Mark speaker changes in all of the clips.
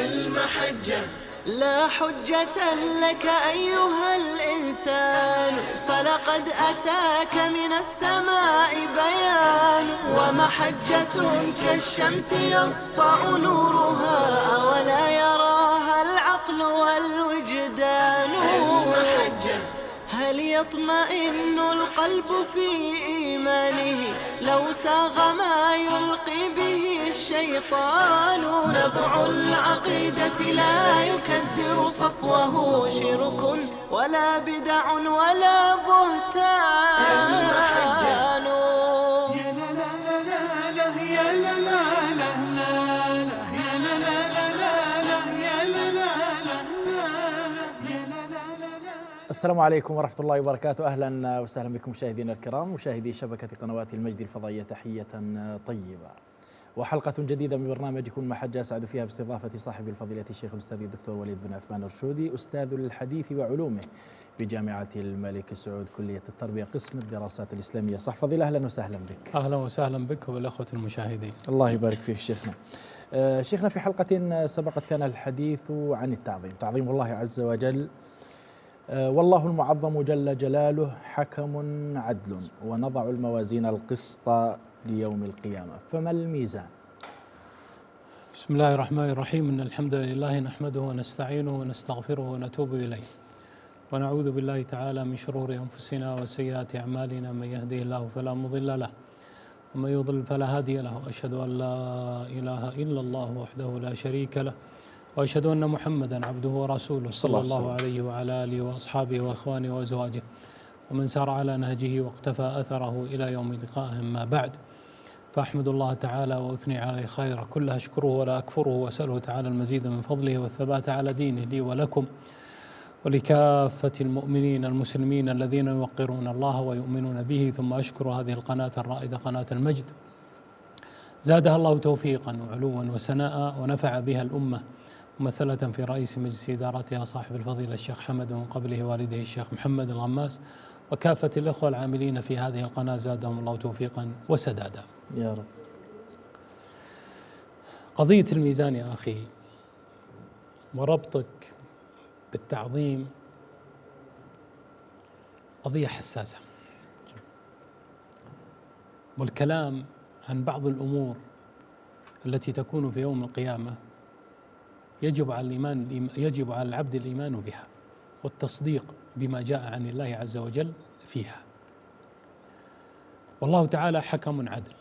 Speaker 1: المحجة لا حجة لك أيها الإنسان، فلقد أتاك من السماء بيان، ومحجة كالشمس يسطع نورها ولا يراها العقل والوجدان. المحجة هل يطمئن القلب في إيمانه لو ساغ ما يلقي به الشيطان؟ نبع العقيدة لا يكدر صفوه شرك ولا بدع ولا بهتان. يا لا لا لا لا يا لا لا لا يا لا لا لا يا لا لا
Speaker 2: السلام عليكم ورحمة الله وبركاته. أهلا وسهلا بكم مشاهدينا الكرام، مشاهدي شبكة قنوات المجد الفضائية، تحية طيبة وحلقة جديدة من برنامجكم محجة، أسعد فيها باستضافة صاحب الفضيلة الشيخ الأستاذ الدكتور وليد بن عثمان الرشودي، أستاذ الحديث وعلومه بجامعة الملك سعود، كلية التربية، قسم الدراسات الإسلامية. صح فضيلة، أهلا وسهلا بك.
Speaker 3: أهلا وسهلا بك والأخوة المشاهدين.
Speaker 2: الله يبارك فيك شيخنا. شيخنا، في حلقة سبقت كان الحديث عن التعظيم، تعظيم الله عز وجل. والله المعظم جل جلاله حكم عدل، ونضع الموازين القسط ليوم القيامة، فما الميزان؟
Speaker 3: بسم الله الرحمن الرحيم. إن الحمد لله نحمده ونستعينه ونستغفره ونتوب إليه، ونعوذ بالله تعالى من شرور أنفسنا وسيئات أعمالنا، من يهده الله فلا مضل له ومن يضلل فلا هادي له، وأشهد أن لا إله إلا الله وحده لا شريك له، وأشهد أن محمدا عبده ورسوله صلى الله عليه وعلى آله وأصحابه وإخوانه وأزواجه ومن سار على نهجه واقتفى أثره إلى يوم لقائه. ما بعد، فأحمد الله تعالى وأثني عليه خيرا كله، أشكره ولا أكفره، وأسأله تعالى المزيد من فضله والثبات على دينه لي ولكم ولكافة المؤمنين المسلمين الذين يوقرون الله ويؤمنون به. ثم أشكر هذه القناة الرائدة، قناة المجد، زادها الله توفيقا وعلوا وسناء، ونفع بها الأمة، ممثلة في رئيس مجلس إدارتها صاحب الفضيلة الشيخ حمد، ومن قبله والده الشيخ محمد الغماس، وكافة الإخوة العاملين في هذه القناة، زادهم الله توفيقا وسدادا
Speaker 2: يا رب.
Speaker 3: قضية الميزان يا أخي وربطك بالتعظيم قضية حساسة، والكلام عن بعض الأمور التي تكون في يوم القيامة يجب على العبد الإيمان بها والتصديق بما جاء عن الله عز وجل فيها. والله تعالى حكم عدل،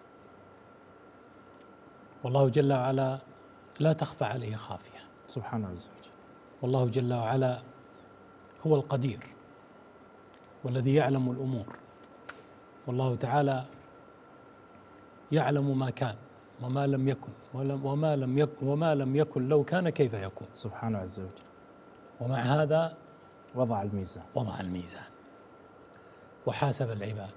Speaker 3: والله جل وعلا لا تخفى عليه خافية
Speaker 2: سبحانه عز وجل.
Speaker 3: والله جل وعلا هو القدير والذي يعلم الأمور، والله تعالى يعلم ما كان وما لم يكن وما لم يكن لو كان كيف يكون،
Speaker 2: سبحانه عز وجل.
Speaker 3: ومع هذا
Speaker 2: وضع الميزان
Speaker 3: وحاسب العباد.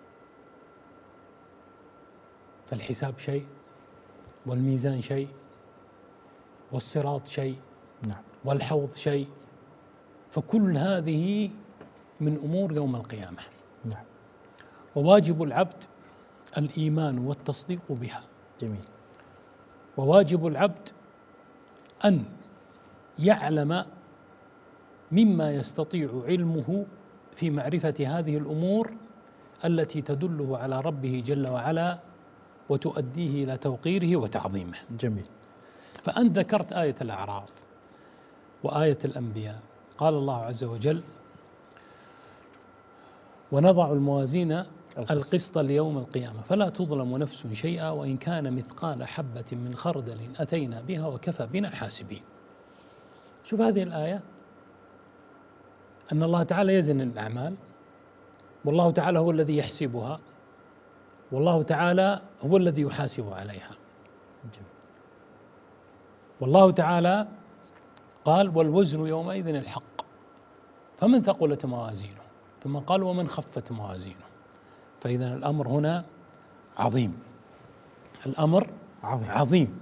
Speaker 3: فالحساب شيء، والميزان شيء، والصراط شيء،
Speaker 2: نعم،
Speaker 3: والحوض شيء، فكل هذه من أمور يوم القيامة.
Speaker 2: نعم.
Speaker 3: وواجب العبد الإيمان والتصديق بها.
Speaker 2: جميل.
Speaker 3: وواجب العبد أن يعلم مما يستطيع علمه في معرفة هذه الأمور التي تدله على ربه جل وعلا وتؤديه إلى توقيره وتعظيمه.
Speaker 2: جميل.
Speaker 3: فأنت ذكرت آية الأعراف وآية الأنبياء، قال الله عز وجل: ونضع الموازين القسط ليوم القيامة فلا تظلم نفس شيئا وإن كان مثقال حبة من خردل أتينا بها وكفى بنا حاسبين. شوف هذه الآية، أن الله تعالى يزن الأعمال، والله تعالى هو الذي يحسبها، والله تعالى هو الذي يحاسب عليها. والله تعالى قال: والوزن يومئذ الحق فمن ثقلت موازينه، ثم قال: ومن خفت موازينه. فإذا الأمر هنا عظيم، الأمر عظيم.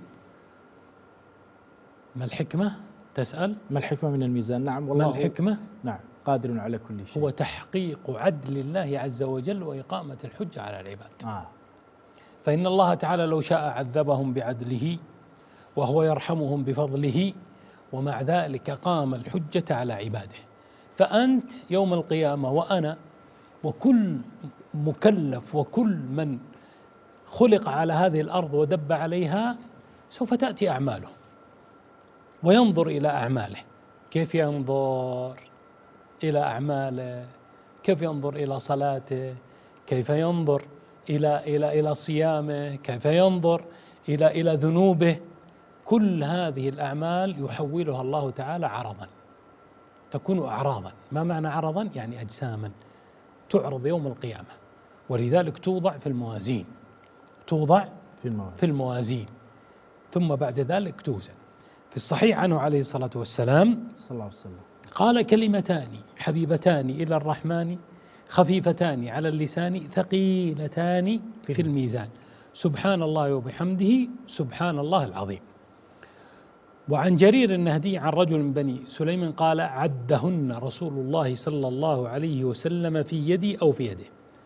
Speaker 3: ما الحكمة؟ تسأل
Speaker 2: ما الحكمة من الميزان؟ نعم، والله
Speaker 3: ما الحكمة؟
Speaker 2: نعم، قادر على كل شيء.
Speaker 3: هو تحقيق عدل الله عز وجل وإقامة الحجة على العباد. فإن الله تعالى لو شاء عذبهم بعدله وهو يرحمهم بفضله، ومع ذلك قام الحجة على عباده. فأنت يوم القيامة وأنا وكل مكلف وكل من خلق على هذه الأرض ودب عليها سوف تأتي أعماله وينظر إلى أعماله. كيف ينظر إلى أعماله؟ كيف ينظر إلى صلاته؟ كيف ينظر إلى صيامه؟ كيف ينظر إلى ذنوبه؟ كل هذه الأعمال يحولها الله تعالى عرضا، تكون أعراضا. ما معنى عرضا؟ يعني أجساما تعرض يوم القيامة، ولذلك توضع في الموازين، توضع في الموازين ثم بعد ذلك توزن. في الصحيح عنه عليه الصلاة والسلام
Speaker 2: صلى الله عليه وسلم
Speaker 3: قال: كلمتان حبيبتان إلى الرحمن خفيفتان على اللسان ثقيلتان في الميزان، سبحان الله وبحمده سبحان الله العظيم. وعن جرير النهدي عن رجل من بني سليم قال: عدهن رسول الله صلى الله عليه وسلم في يدي أو في يده.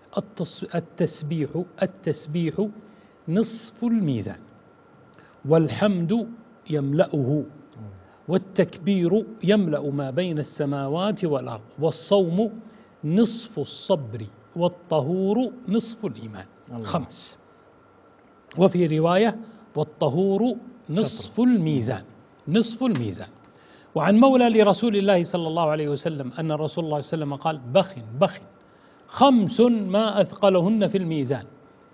Speaker 3: التسبيح نصف الميزان، والحمد يملأه، والتكبير يملأ ما بين السماوات والأرض، والصوم نصف الصبر، والطهور نصف الإيمان. الله. 5. وفي رواية: والطهور نصف الميزان، نصف الميزان. وعن مولى لرسول الله صلى الله عليه وسلم أن رسول الله صلى الله عليه وسلم قال: بخ 5 ما أثقلهن في الميزان: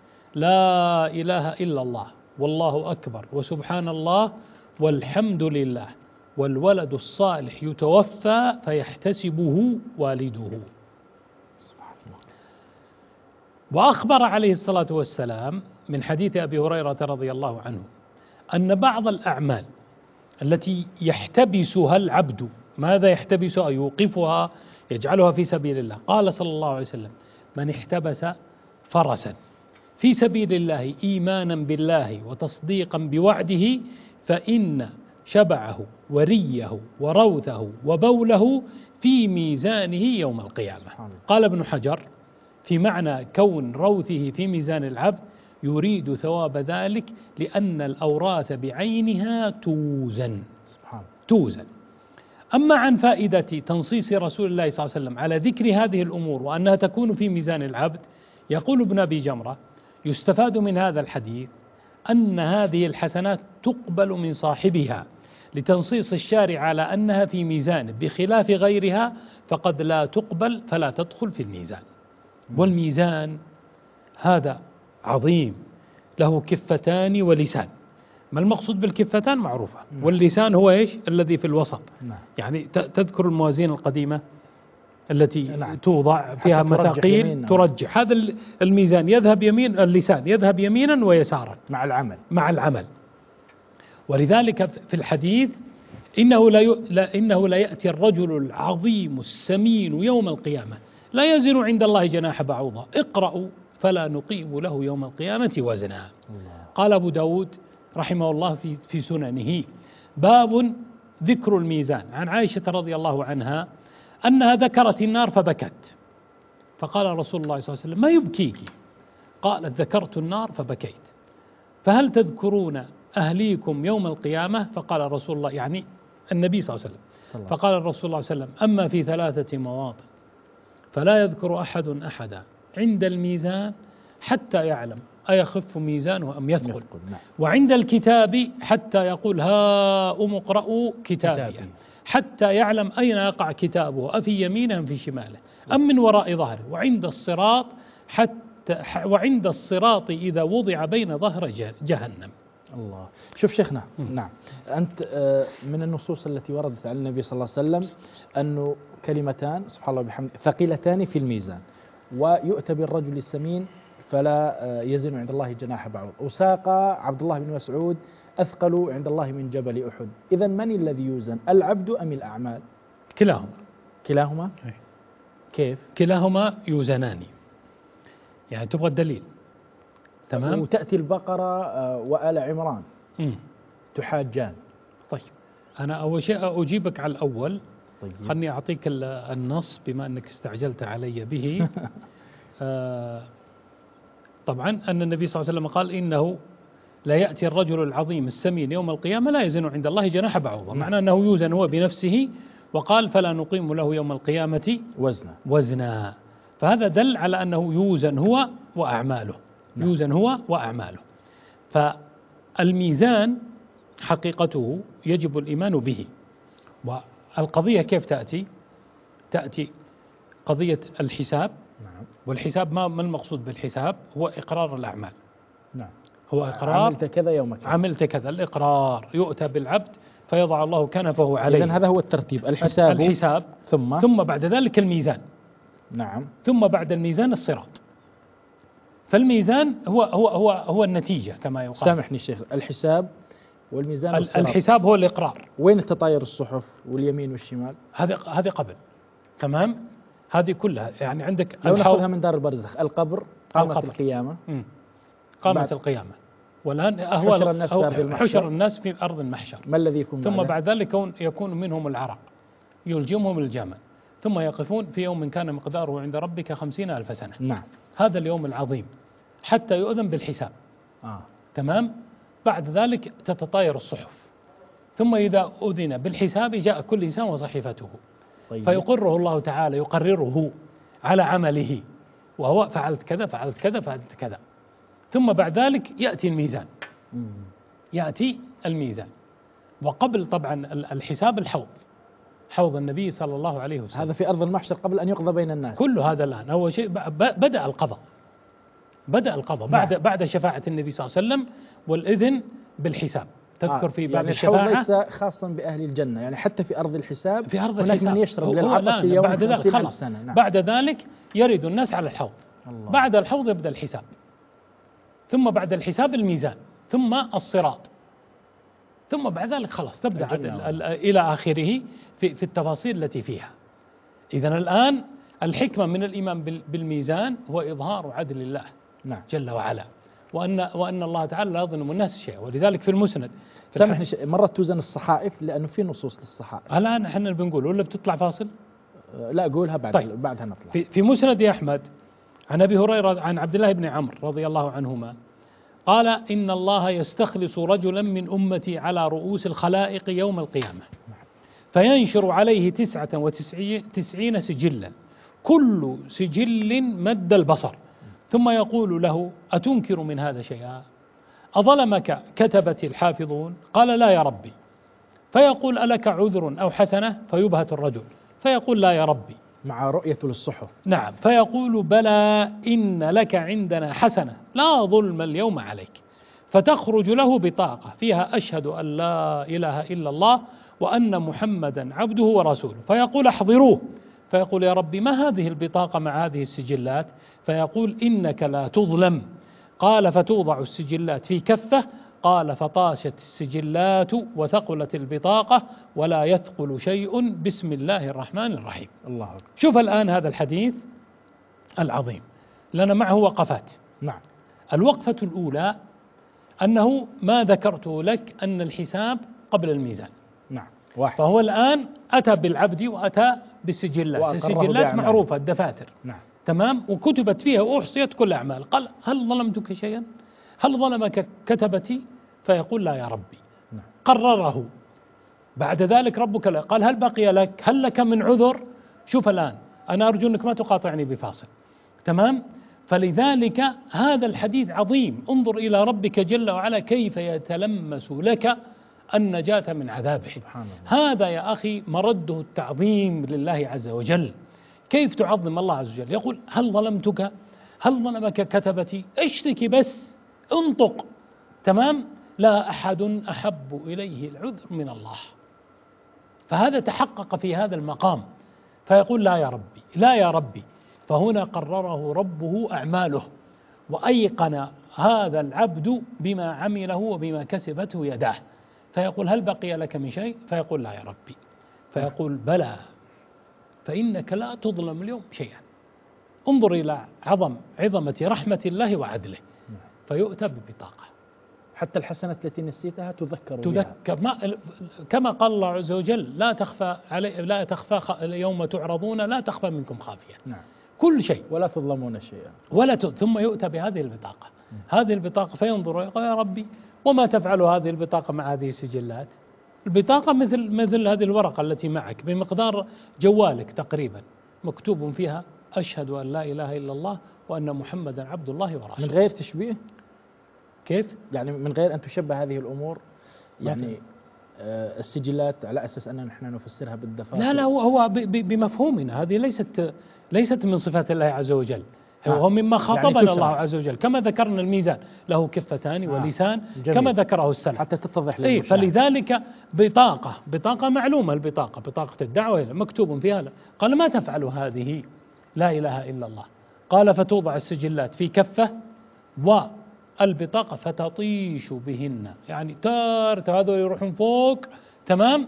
Speaker 3: لا إله إلا الله، والله أكبر، وسبحان الله، والحمد لله، والولد الصالح يتوفى فيحتسبه والده.
Speaker 2: سبحان الله.
Speaker 3: وأخبر عليه الصلاة والسلام من حديث أبي هريرة رضي الله عنه أن بعض الأعمال التي يحتبسها العبد، ماذا يحتبسها؟ يوقفها، يجعلها في سبيل الله. قال صلى الله عليه وسلم: من احتبس فرسا في سبيل الله إيمانا بالله وتصديقا بوعده فإن شبعه وريه وروثه وبوله في ميزانه يوم القيامة. قال ابن حجر في معنى كون روثه في ميزان العبد: يريد ثواب ذلك لأن الأوراث بعينها توزن. أما عن فائدة تنصيص رسول الله صلى الله عليه وسلم على ذكر هذه الأمور وأنها تكون في ميزان العبد، يقول ابن أبي جمرة: يستفاد من هذا الحديث أن هذه الحسنات تقبل من صاحبها لتنصيص الشارع على أنها في ميزانه، بخلاف غيرها فقد لا تقبل فلا تدخل في الميزان. والميزان هذا عظيم، له كفتان ولسان. ما المقصود بالكفتان؟ معروفة. واللسان هو إيش؟ الذي في الوسط. يعني تذكر الموازين القديمة التي توضع فيها مثاقيل ترجح. هذا الميزان يذهب يمين، اللسان يذهب يمينا ويسارا مع العمل. ولذلك في الحديث: إنه لا يأتي الرجل العظيم السمين يوم القيامة لا يزن عند الله جناح بعوضة، اقرأوا فلا نقيم له يوم القيامة وزنا. قال أبو داود رحمه الله في سننه: باب ذكر الميزان. عن عائشة رضي الله عنها أنها ذكرت النار فبكت، فقال رسول الله صلى الله عليه وسلم: ما يبكيك؟ قالت: ذكرت النار فبكيت. فهل تذكرون أهليكم يوم القيامة؟ فقال رسول الله، يعني النبي صلى الله عليه وسلم، فقال الرسول صلى الله عليه وسلم: أما في 3 مواطن فلا يذكر أحدا عند الميزان حتى يعلم أيخف ميزانه أم يثقل، وعند الكتاب حتى يقول: هاؤم اقرءوا كتابي، حتى يعلم أين يقع كتابه، أفي يمينه أم في شماله أم من وراء ظهره، وعند الصراط إذا وضع بين ظهر جهنم.
Speaker 2: الله. شوف شيخنا، نعم، أنت من النصوص التي وردت عن النبي صلى الله عليه وسلم أنه كلمتان سبحان الله وبحمده ثقيلتان في الميزان، ويؤتى بالرجل السمين فلا يزن عند الله جناح بعوض، وساق عبد الله بن مسعود: أثقل عند الله من جبل أحد. إذا من الذي يوزن، العبد أم الأعمال؟ كلاهما. كيف؟
Speaker 3: كلاهما يوزنان. يعني تبغى الدليل؟ تمام.
Speaker 2: وتأتي البقرة وآل عمران تحاجان.
Speaker 3: طيب، أنا أول شيء أجيبك على الأول.
Speaker 2: طيب.
Speaker 3: خلني أعطيك النص بما أنك استعجلت علي به. طبعا أن النبي صلى الله عليه وسلم قال: إنه لا يأتي الرجل العظيم السمين يوم القيامة لا يزن عند الله جناح بعوضة، معنى أنه يوزن هو بنفسه، وقال فلا نقيم له يوم القيامة وزنا. فهذا دل على أنه يوزن هو وأعماله، يوزن هو وأعماله. فالميزان حقيقته يجب الإيمان به. والقضية كيف تأتي؟ تأتي قضية الحساب. والحساب ما المقصود بالحساب؟ هو إقرار الأعمال. هو إقرار
Speaker 2: عملت كذا يوم كذا،
Speaker 3: عملت كذا، الإقرار. يؤتى بالعبد فيضع الله كنفه عليه.
Speaker 2: إذن هذا هو الترتيب، الحساب
Speaker 3: ثم بعد ذلك الميزان. ثم بعد الميزان الصراط. فالميزان هو النتيجة كما يقال.
Speaker 2: سامحني شيخ، الحساب والميزان والصراط.
Speaker 3: الحساب هو الإقرار.
Speaker 2: وين التطاير الصحف واليمين والشمال؟
Speaker 3: هذه قبل، تمام. هذه كلها يعني عندك
Speaker 2: لو نأخذها من دار البرزخ، القبر، قامت القيامة،
Speaker 3: قامت القيامة، والآن حشر الناس في أرض المحشر.
Speaker 2: ما الذي يكون
Speaker 3: ثم بعد ذلك يكون منهم العرق يلجمهم الجمل، ثم يقفون في يوم كان مقداره عند ربك 50,000 سنة. هذا اليوم العظيم حتى يؤذن بالحساب. تمام. بعد ذلك تتطاير الصحف، ثم إذا أذن بالحساب جاء كل إنسان وصحيفته. فيقره الله تعالى، يقرره على عمله، وهو فعلت كذا فعلت كذا فعلت كذا. ثم بعد ذلك يأتي الميزان. يأتي الميزان. وقبل طبعا الحساب حوض النبي صلى الله عليه وسلم.
Speaker 2: هذا في أرض المحشر قبل أن يقضى بين الناس.
Speaker 3: كل هذا الآن أول شيء بدأ القضاء. بعد شفاعة النبي صلى الله عليه وسلم والإذن بالحساب. تذكر في باب
Speaker 2: يعني
Speaker 3: الشفاعة
Speaker 2: ليس خاصا بأهل الجنة، يعني حتى في أرض الحساب،
Speaker 3: في أرض
Speaker 2: هناك
Speaker 3: الحساب
Speaker 2: من يشرب للعطش يوم 50,000 سنة.
Speaker 3: بعد ذلك يرد الناس على الحوض. بعد الحوض يبدأ الحساب، ثم بعد الحساب الميزان، ثم الصراط، ثم بعد ذلك خلاص تبدأ إلى آخره في التفاصيل التي فيها. إذن الآن الحكمة من الإيمان بالميزان هو إظهار عدل الله جل وعلا، وأن الله تعالى لا يظلم الناس شيئا. ولذلك في المسند
Speaker 2: سامحني، مرة توزن الصحائف لأنه في نصوص للصحائف.
Speaker 3: الآن احنا بنقول ولا بتطلع فاصل؟
Speaker 2: لا قولها بعدها نطلع.
Speaker 3: في مسند أحمد عن أبي هريرة عن عبد الله بن عمرو رضي الله عنهما قال إن الله يستخلص رجلا من أمتي على رؤوس الخلائق يوم القيامة فينشر عليه 99 سجلا، كل سجل مد البصر، ثم يقول له أتنكر من هذا شيئا؟ أظلمك كتبتي الحافظون؟ قال لا يا ربي. فيقول ألك عذر أو حسنة؟ فيبهت الرجل فيقول لا يا ربي،
Speaker 2: مع رؤية للصحف.
Speaker 3: نعم. فيقول بلى إن لك عندنا حسنة لا ظلم اليوم عليك. فتخرج له بطاقة فيها أشهد أن لا إله إلا الله وأن محمدا عبده ورسوله. فيقول احضروه، فيقول يا ربي ما هذه البطاقة مع هذه السجلات؟ فيقول إنك لا تظلم. قال فتوضع السجلات في كفة، قال فطاشت السجلات وثقلت البطاقة ولا يثقل شيء بسم الله الرحمن الرحيم.
Speaker 2: الله أكبر.
Speaker 3: شوف الآن هذا الحديث العظيم لنا معه وقفات.
Speaker 2: نعم.
Speaker 3: الوقفة الأولى أنه ما ذكرته لك أن الحساب قبل الميزان.
Speaker 2: نعم. واحد.
Speaker 3: فهو الآن أتى بالعبد وأتى بالسجلات. السجلات معروفة، الدفاتر.
Speaker 2: نعم.
Speaker 3: تمام. وكتبت فيها وأحصيت كل أعمال. قال هل ظلمتك شيئا؟ هل ظلمك كتبتي؟ فيقول لا يا ربي.
Speaker 2: نعم.
Speaker 3: قرره. بعد ذلك ربك قال هل بقي لك؟ هل لك من عذر؟ شوف الآن أنا أرجو أنك ما تقاطعني بفاصل. تمام. فلذلك هذا الحديث عظيم. انظر إلى ربك جل وعلا كيف يتلمس لك النجاة من عذابه.
Speaker 2: سبحان الله.
Speaker 3: هذا يا أخي مرده التعظيم لله عز وجل. كيف تعظم الله عز وجل؟ يقول هل ظلمتك؟ هل ظلمك كتبتي؟ اشتكي بس، انطق. تمام. لا أحد أحب إليه العذر من الله. فهذا تحقق في هذا المقام. فيقول لا يا ربي، لا يا ربي. فهنا قرره ربه أعماله، وأيقن هذا العبد بما عمله وبما كسبته يداه. فيقول هل بقي لك من شيء؟ فيقول لا يا ربي. فيقول بلى فإنك لا تظلم اليوم شيئا. انظر إلى عظمة رحمة الله وعدله. فيؤتى ببطاقة.
Speaker 2: حتى الحسنة التي نسيتها تذكر
Speaker 3: كما قال الله عز وجل لا تخفى يوم تعرضون لا تخفى منكم خافية.
Speaker 2: نعم.
Speaker 3: كل شيء
Speaker 2: ولا تظلمون شيئا.
Speaker 3: ثم يؤتى بهذه البطاقة. هذه البطاقة فينظر ويقول يا ربي وما تفعل هذه البطاقة مع هذه السجلات؟ البطاقة مثل هذه الورقة التي معك بمقدار جوالك تقريبا، مكتوب فيها أشهد أن لا إله إلا الله وأن محمدا عبد الله ورسوله.
Speaker 2: من غير تشبيه؟
Speaker 3: كيف؟
Speaker 2: يعني من غير أن تشبه هذه الأمور، يعني السجلات على أساس أننا نحن نفسرها بالدفاتر.
Speaker 3: لا هو بمفهومنا، هذه ليست من صفات الله عز وجل، هو مما خاطبنا يعني الله عز وجل. كما ذكرنا الميزان له كفتان ولسان، كما ذكره السلف
Speaker 2: حتى تتضح للمشاهد.
Speaker 3: فلذلك بطاقة معلومة، بطاقة الدعوة مكتوب فيها قال ما تفعل هذه لا إله إلا الله؟ قال فتوضع السجلات في كفة والبطاقة فتطيش بهن، يعني هذول يروحون فوق تمام،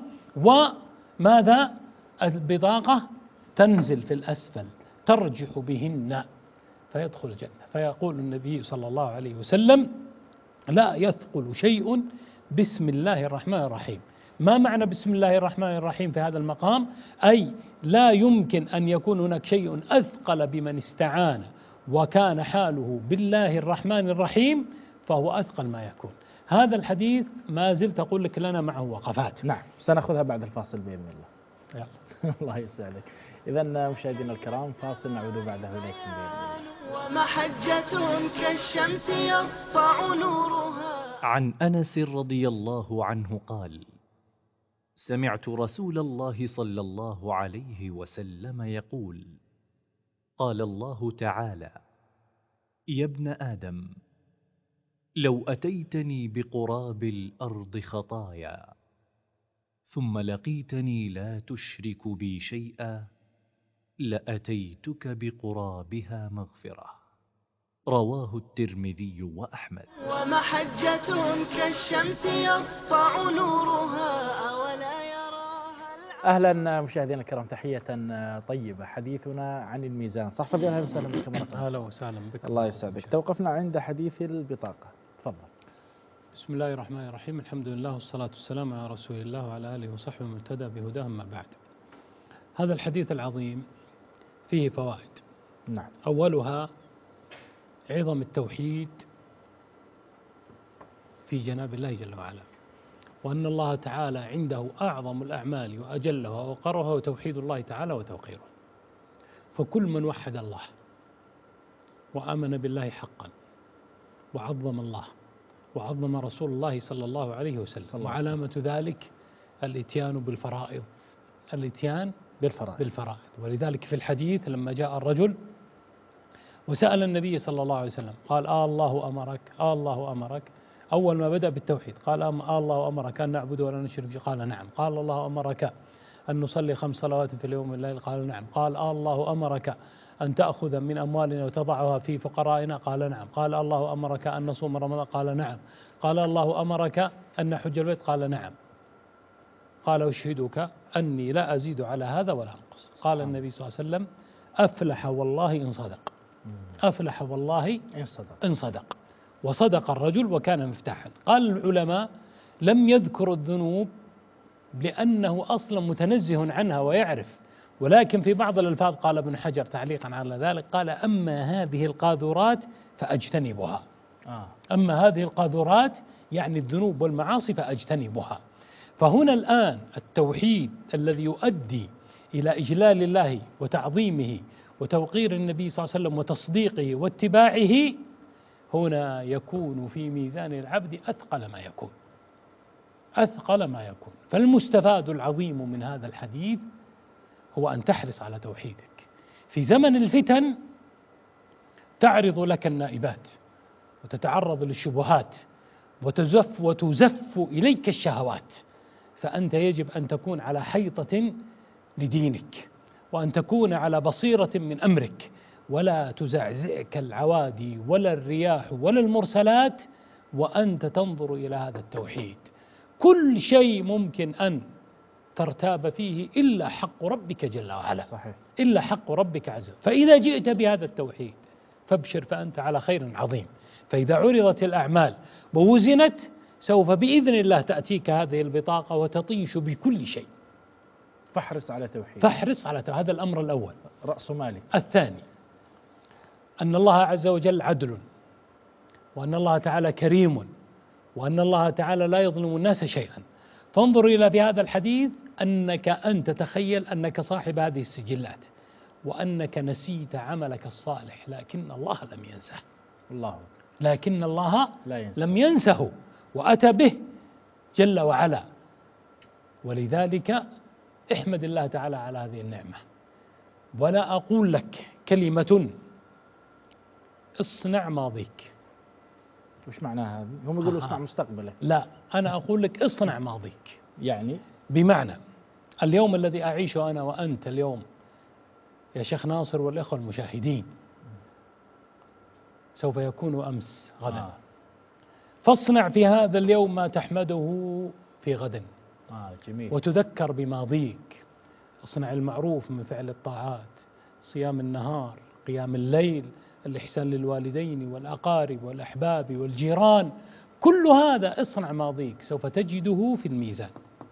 Speaker 3: وماذا البطاقة تنزل في الأسفل ترجح بهن فيدخل الجنة. فيقول النبي صلى الله عليه وسلم لا يثقل شيء بسم الله الرحمن الرحيم. ما معنى بسم الله الرحمن الرحيم في هذا المقام؟ أي لا يمكن أن يكون هناك شيء أثقل بمن استعان وكان حاله بالله الرحمن الرحيم، فهو أثقل ما يكون. هذا الحديث ما زلت أقول لك لنا معه وقفات.
Speaker 2: نعم، سنأخذها بعد الفاصل بإذن الله.
Speaker 3: يلا.
Speaker 2: الله يسعدك. إذن مشاهدينا الكرام فاصل، نعود بعده إليكم بإذن الله.
Speaker 1: ومحجة كالشمس يسطع نورها.
Speaker 4: عن أنس رضي الله عنه قال: سمعت رسول الله صلى الله عليه وسلم يقول: قال الله تعالى: يا ابن آدم، لو أتيتني بقراب الأرض خطايا ثم لقيتني لا تشرك بي شيئا لأتيتك بقرابها مغفرة. رواه الترمذي وأحمد.
Speaker 1: ومحجة كالشمس يسطع نورها أولا يراها.
Speaker 2: أهلا مشاهدينا الكرام، تحية طيبة. حديثنا عن الميزان. صح فضيل، أهلا وسهلا بك مرة ثانية.
Speaker 3: أهلا وسهلا بك.
Speaker 2: الله يسعدك. توقفنا عند حديث البطاقة، تفضل.
Speaker 3: بسم الله الرحمن الرحيم، الحمد لله والصلاة والسلام على رسول الله وعلى آله وصحبه ومن اهتدى بهداه، أما بعد. هذا الحديث العظيم فيه فوائد.
Speaker 2: نعم.
Speaker 3: أولها عظم التوحيد في جناب الله جل وعلا، وأن الله تعالى عنده أعظم الأعمال وأجلها وأوقرها هو توحيد الله تعالى وتوقيره. فكل من وحد الله وآمن بالله حقا وعظم الله وعظم رسول الله صلى الله عليه وسلم، وعلامة ذلك الاتيان بالفرائض، الاتيان بالفرائض. ولذلك في الحديث لما جاء الرجل وسأل النبي صلى الله عليه وسلم قال: الله أمرك، الله أمرك. أول ما بدأ بالتوحيد قال: الله أمرك أن نعبد ولا نشرك به؟ قال: نعم. قال: الله أمرك أن نصلي 5 صلوات في اليوم والليل؟ قال: نعم. قال: الله أمرك أن تأخذ من أموالنا وتضعها في فقرائنا؟ قال: نعم. قال: الله أمرك أن نصوم رمضان؟ قال: نعم. قال: الله أمرك أن نحج البيت؟ قال: نعم. قال: أشهدك أني لا أزيد على هذا ولا أنقص. قال النبي صلى الله عليه وسلم: أفلح والله إن صدق، أفلح والله إن صدق. وصدق الرجل وكان مفتاحا. قال العلماء: لم يذكر الذنوب لأنه أصلا متنزه عنها ويعرف، ولكن في بعض الألفاظ قال ابن حجر تعليقا على ذلك قال: أما هذه القاذورات فأجتنبها. أما هذه القاذورات يعني الذنوب والمعاصي فأجتنبها. فهنا الآن التوحيد الذي يؤدي إلى إجلال الله وتعظيمه وتوقير النبي صلى الله عليه وسلم وتصديقه واتباعه، هنا يكون في ميزان العبد أثقل ما يكون، أثقل ما يكون. فالمستفاد العظيم من هذا الحديث هو أن تحرص على توحيدك. في زمن الفتن تعرض لك النائبات وتتعرض للشبهات وتزف إليك الشهوات، فأنت يجب أن تكون على حيطة لدينك، وأن تكون على بصيرة من أمرك، ولا تزعزعك العوادي ولا الرياح ولا المرسلات وأنت تنظر إلى هذا التوحيد. كل شيء ممكن أن ترتاب فيه إلا حق ربك جل وعلا.
Speaker 2: صحيح.
Speaker 3: إلا حق ربك عز وجل. فإذا جئت بهذا التوحيد فابشر، فأنت على خير عظيم. فإذا عرضت الأعمال ووزنت سوف بإذن الله تأتيك هذه البطاقة وتطيش بكل شيء.
Speaker 2: فاحرص على توحيد.
Speaker 3: فاحرص على توحيد. هذا الأمر الأول،
Speaker 2: رأس مالك.
Speaker 3: الثاني أن الله عز وجل عدل، وأن الله تعالى كريم، وأن الله تعالى لا يظلم الناس شيئا. فانظر إلى في هذا الحديث أنك أن تتخيل أنك صاحب هذه السجلات وأنك نسيت عملك الصالح، لكن الله لم ينسه.
Speaker 2: الله،
Speaker 3: لكن الله
Speaker 2: لا ينسى.
Speaker 3: لم ينسه وأتى به جل وعلا. ولذلك احمد الله تعالى على هذه النعمة. ولا أقول لك كلمة اصنع ماضيك.
Speaker 2: وش معناها هذه؟ هم يقولوا اصنع مستقبلك.
Speaker 3: لا، أنا أقول لك اصنع ماضيك.
Speaker 2: يعني
Speaker 3: بمعنى اليوم الذي أعيشه أنا وأنت اليوم يا شيخ ناصر والإخوة المشاهدين سوف يكون أمس غدا. فاصنع في هذا اليوم ما تحمده في غد.
Speaker 2: جميل.
Speaker 3: وتذكر بماضيك. اصنع المعروف من فعل الطاعات، صيام النهار، قيام الليل، الإحسان للوالدين والأقارب والأحباب والجيران، كل هذا اصنع ماضيك، سوف تجده في الميزان.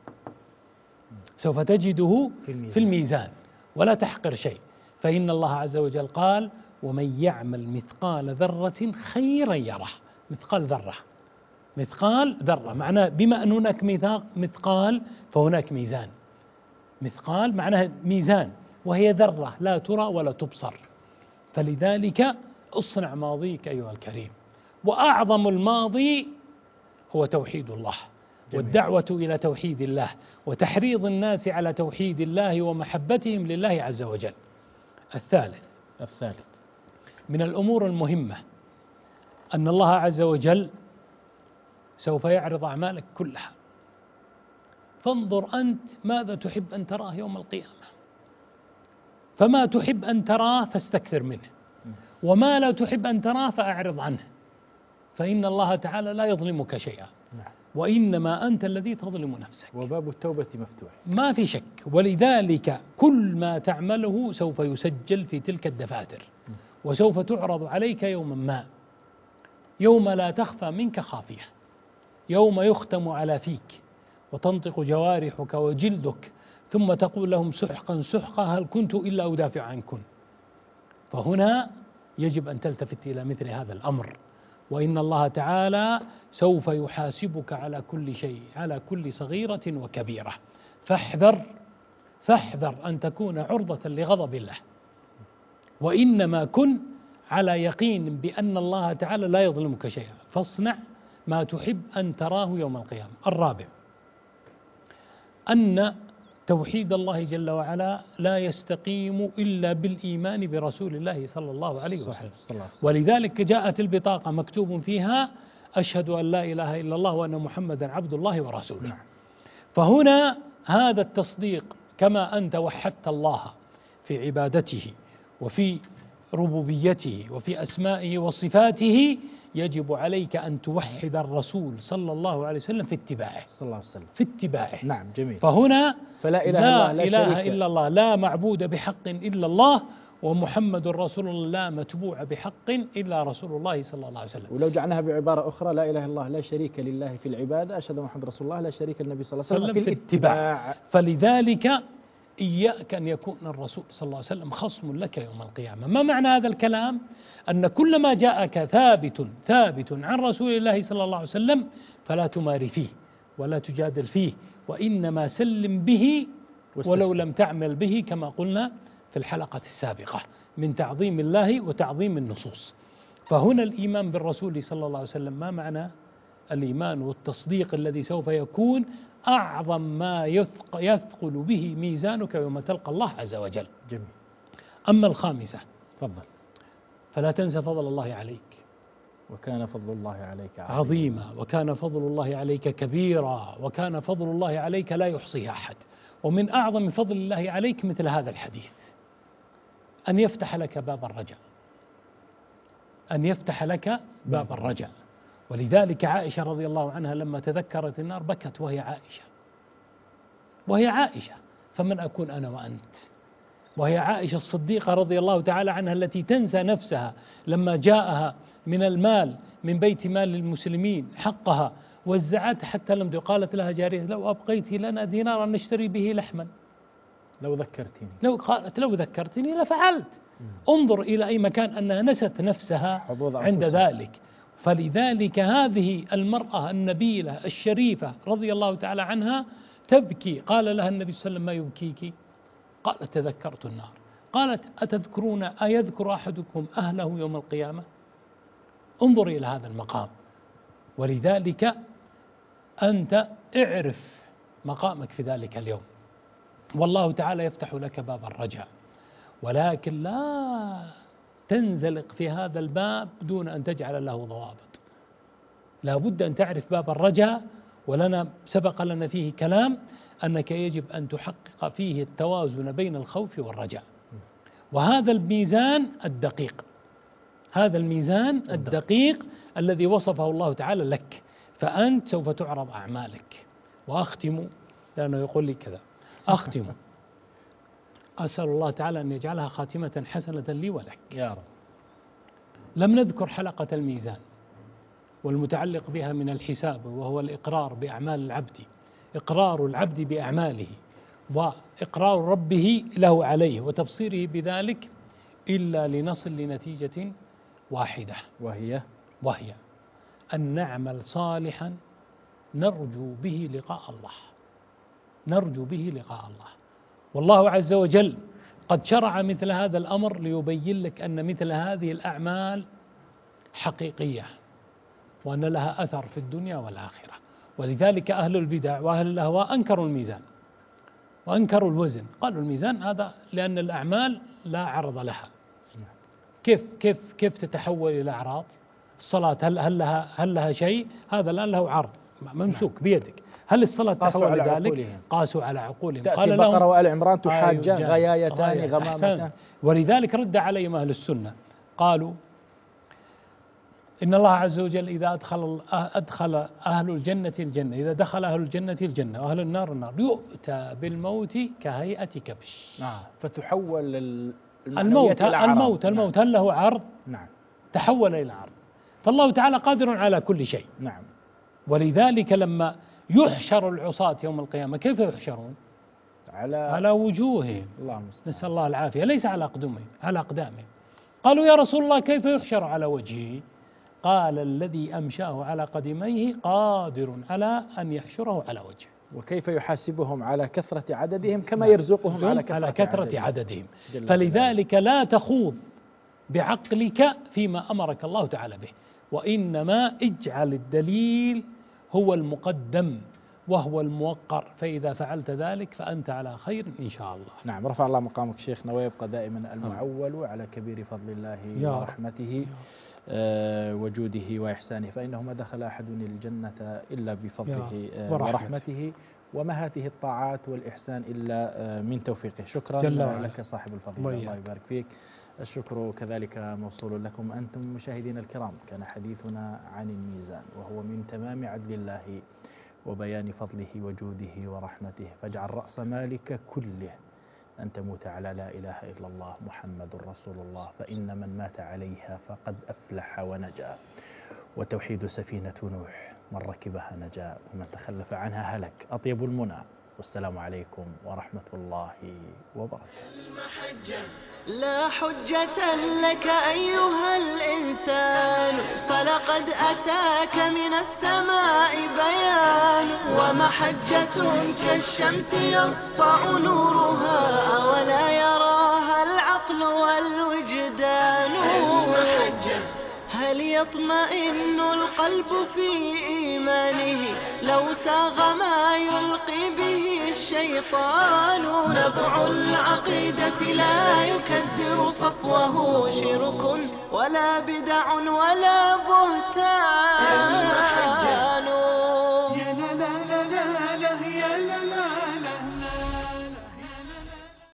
Speaker 3: سوف تجده في الميزان. ولا تحقر شيء، فإن الله عز وجل قال: ومن يعمل مثقال ذرة خيرا يره. مثقال ذرة، مثقال ذرة معناه بما أن هناك مثقال فهناك ميزان. مثقال معناها ميزان، وهي ذرة لا ترى ولا تبصر. فلذلك اصنع ماضيك أيها الكريم. وأعظم الماضي هو توحيد الله. جميل. والدعوة إلى توحيد الله وتحريض الناس على توحيد الله ومحبتهم لله عز وجل. الثالث من الأمور المهمة أن الله عز وجل سوف يعرض أعمالك كلها. فانظر أنت ماذا تحب أن تراه يوم القيامة، فما تحب أن تراه فاستكثر منه، وما لا تحب أن تراه فأعرض عنه، فإن الله تعالى لا يظلمك شيئا، وإنما أنت الذي تظلم نفسك.
Speaker 2: وباب التوبة مفتوح،
Speaker 3: ما في شك. ولذلك كل ما تعمله سوف يسجل في تلك الدفاتر، وسوف تعرض عليك يوما ما، يوم لا تخفى منك خافية، يوم يختم على فيك وتنطق جوارحك وجلدك، ثم تقول لهم سحقا سحقا هل كنت إلا أدافع عنكم. فهنا يجب أن تلتفت إلى مثل هذا الأمر، وإن الله تعالى سوف يحاسبك على كل شيء، على كل صغيرة وكبيرة. فاحذر أن تكون عرضة لغضب الله، وإنما كن على يقين بأن الله تعالى لا يظلمك شيئا. فاصنع ما تحب أن تراه يوم القيامة. الرابع أن توحيد الله جل وعلا لا يستقيم إلا بالإيمان برسول الله صلى الله عليه وسلم. ولذلك جاءت البطاقة مكتوب فيها أشهد أن لا إله إلا الله وأن محمدا عبد الله ورسوله. فهنا هذا التصديق، كما أنت وحدت الله في عبادته وفي ربوبيته وفي أسمائه وصفاته، يجب عليك أن توحد الرسول صلى الله عليه وسلم في اتباعه،
Speaker 2: صلى الله عليه وسلم
Speaker 3: في اتباعه.
Speaker 2: نعم، جميل.
Speaker 3: فهنا
Speaker 2: فلا
Speaker 3: لا إله إلا الله، لا معبود بحق إلا الله، ومحمد رسول الله، لا متبوع بحق إلا رسول الله صلى الله عليه وسلم.
Speaker 2: ولو جعلناها بعبارة أخرى: لا إله إلا الله لا شريك لله في العبادة، أشهد محمد رسول الله لا شريك للنبي صلى الله عليه وسلم في الاتباع.
Speaker 3: فلذلك إياك أن يكون الرسول صلى الله عليه وسلم خصم لك يوم القيامة. ما معنى هذا الكلام؟ أن كل ما جاءك ثابت عن رسول الله صلى الله عليه وسلم فلا تماري فيه ولا تجادل فيه، وإنما سلم به ولو لم تعمل به، كما قلنا في الحلقة السابقة، من تعظيم الله وتعظيم النصوص. فهنا الإيمان بالرسول صلى الله عليه وسلم ما معنى الإيمان والتصديق الذي سوف يكون أعظم ما يثقل به ميزانك يوم تلقى الله عز وجل.
Speaker 2: جميل.
Speaker 3: أما الخامسة،
Speaker 2: تفضل.
Speaker 3: فلا تنسى فضل الله عليك،
Speaker 2: وكان فضل الله عليك
Speaker 3: عظيما، وكان فضل الله عليك كبيرا، وكان فضل الله عليك لا يحصيه أحد. ومن أعظم فضل الله عليك مثل هذا الحديث، أن يفتح لك باب الرجاء، أن يفتح لك باب الرجاء. ولذلك عائشة رضي الله عنها لما تذكرت النار بكت وهي عائشة. فمن أكون أنا وأنت؟ وهي عائشة الصديقة رضي الله تعالى عنها التي تنسى نفسها لما جاءها من المال من بيت مال المسلمين حقها وزعته حتى لم قالت لها جارية: لو أبقيت لنا دينارا نشتري به لحما.
Speaker 2: لو ذكرتني،
Speaker 3: لو ذكرتني لفعلت. انظر إلى أي مكان أنها نست نفسها عند ذلك. فلذلك هذه المرأة النبيلة الشريفة رضي الله تعالى عنها تبكي. قال لها النبي صلى الله عليه وسلم: ما يبكيك؟ قالت: تذكرت النار. قالت: أتذكرون أيذكر أحدكم أهله يوم القيامة؟ انظر إلى هذا المقام. ولذلك أنت اعرف مقامك في ذلك اليوم، والله تعالى يفتح لك باب الرجاء، ولكن لا تنزلق في هذا الباب دون أن تجعل له ضوابط. لا بد أن تعرف باب الرجاء، ولنا سبق لنا فيه كلام أنك يجب أن تحقق فيه التوازن بين الخوف والرجاء. وهذا الميزان الدقيق، هذا الميزان الدقيق الذي وصفه الله تعالى لك، فأنت سوف تعرض أعمالك. وأختم، لأنه يقول لي كذا، أختم أسأل الله تعالى أن يجعلها خاتمة حسنة لي ولك
Speaker 2: يا رب.
Speaker 3: لم نذكر حلقة الميزان والمتعلق بها من الحساب، وهو الإقرار بأعمال العبد، إقرار العبد بأعماله وإقرار ربه له عليه وتبصيره بذلك، إلا لنصل لنتيجة واحدة، وهي أن نعمل صالحا نرجو به لقاء الله، نرجو به لقاء الله. والله عز وجل قد شرع مثل هذا الأمر ليبين لك أن مثل هذه الأعمال حقيقية، وأن لها أثر في الدنيا والآخرة. ولذلك أهل البدع وأهل الأهواء أنكروا الميزان وأنكروا الوزن، قالوا الميزان هذا لأن الأعمال لا عرض لها. كيف تتحول إلى أعراض؟ الصلاة هل لها شيء؟ هذا الآن له عرض ممسوك بيدك. هل الصلاة تحول لذلك؟ قاسوا على عقولهم.
Speaker 2: قال البقرة وآل عمران تحاجان غيايتان غمامتان.
Speaker 3: ولذلك رد عليهم أهل السنة، قالوا إن الله عز وجل إذا أدخل أهل الجنة الجنة، إذا دخل أهل الجنة الجنة وأهل النار النار، يؤتى بالموت كهيئة كبش.
Speaker 2: فتحول
Speaker 3: الموت هل له عرض؟
Speaker 2: نعم،
Speaker 3: تحول إلى عرض. فالله تعالى قادر على كل شيء.
Speaker 2: نعم.
Speaker 3: ولذلك لما يحشر العصاة يوم القيامة كيف يحشرون؟ على وجوههم، نسأل الله العافية، ليس على أقدامهم. قالوا يا رسول الله كيف يحشر على وجهه؟ قال الذي أمشاه على قدميه قادر على أن يحشره على وجهه.
Speaker 2: وكيف يحاسبهم على كثرة عددهم كما يرزقهم على كثرة
Speaker 3: عددهم. فلذلك لا تخوض بعقلك فيما أمرك الله تعالى به، وإنما اجعل الدليل هو المقدم وهو الموقر، فإذا فعلت ذلك فأنت على خير إن شاء الله.
Speaker 2: نعم، رفع الله مقامك شيخنا، ويبقى دائما المعول على كبير فضل الله ورحمته وجوده وإحسانه، فإنه ما دخل أحد الجنة إلا بفضله ورحمته، وما هذه الطاعات والإحسان إلا من توفيقه. شكرا لك صاحب الفضيلة، الله يبارك فيك. الشكر كذلك موصول لكم أنتم مشاهدينا الكرام. كان حديثنا عن الميزان، وهو من تمام عدل الله وبيان فضله وجوده ورحمته. فاجعل رأس مالك كله أن تموت على لا إله إلا الله محمد رسول الله، فإن من مات عليها فقد أفلح ونجا، وتوحيد سفينة نوح، من ركبها نجا ومن تخلف عنها هلك. أطيب المنى، والسلام عليكم ورحمة الله وبركاته.
Speaker 1: لا حجة لك أيها الإنسان، فلقد أتاك من السماء بيان، ومحجة كالشمس يسطع نورها، ولا يراها العقل والوجدان. هل يطمئن القلب في إيمانه لو ساغ ما يلقي به الشيطان؟ نبع العقيدة لا يكدر صفوه شرك ولا بدع ولا بهتان. يا لا لا لا لا لا يا لا لا